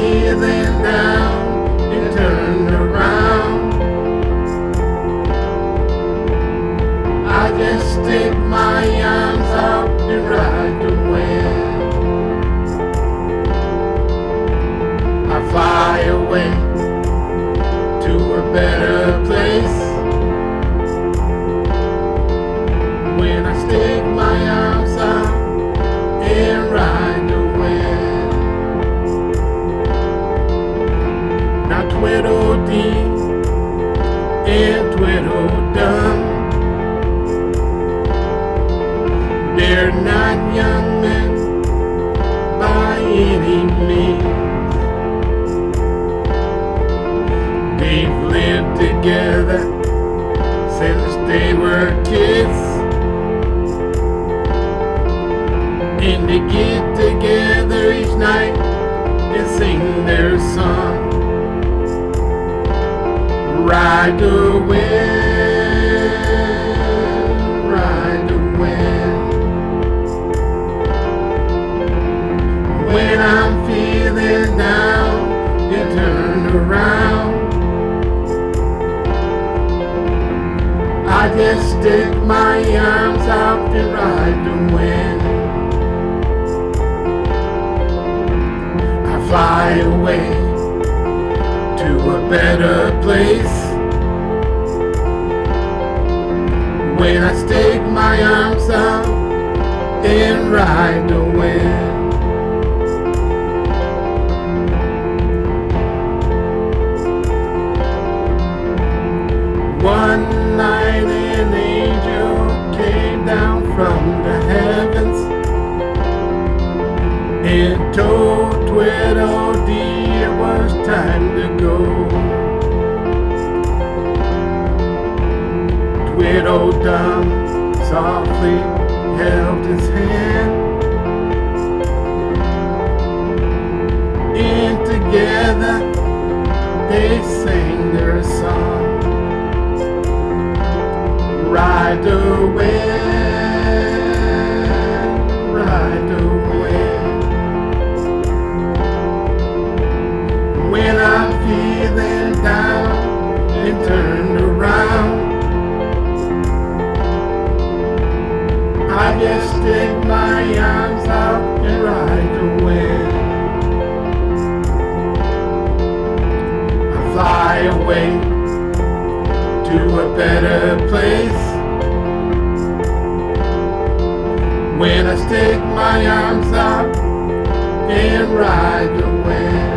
feeling down and turn around, I just stick my arms out and ride the wind. I fly away to a better place. When I stick my arms out and ride the wind. Now Tweedledee and Tweedledum, they're not young men by any means. They've lived together since they were kids, and they get together each night and sing their song. Ride the wind, ride the wind. When I'm feeling down, you turn around, I just stick my arms out and ride the wind. I fly away to a better place. When I stick my arms out and ride the wind. One night an angel came down from the heavens and told Tweedledee it was time to go. Tweedledum softly held his hand, and together they sang their song. Ride the wind, ride the wind. When I'm feeling down and turned around, I just stick my arms out and ride the wind. I fly away to a better place. When I stick my arms out and ride the wind.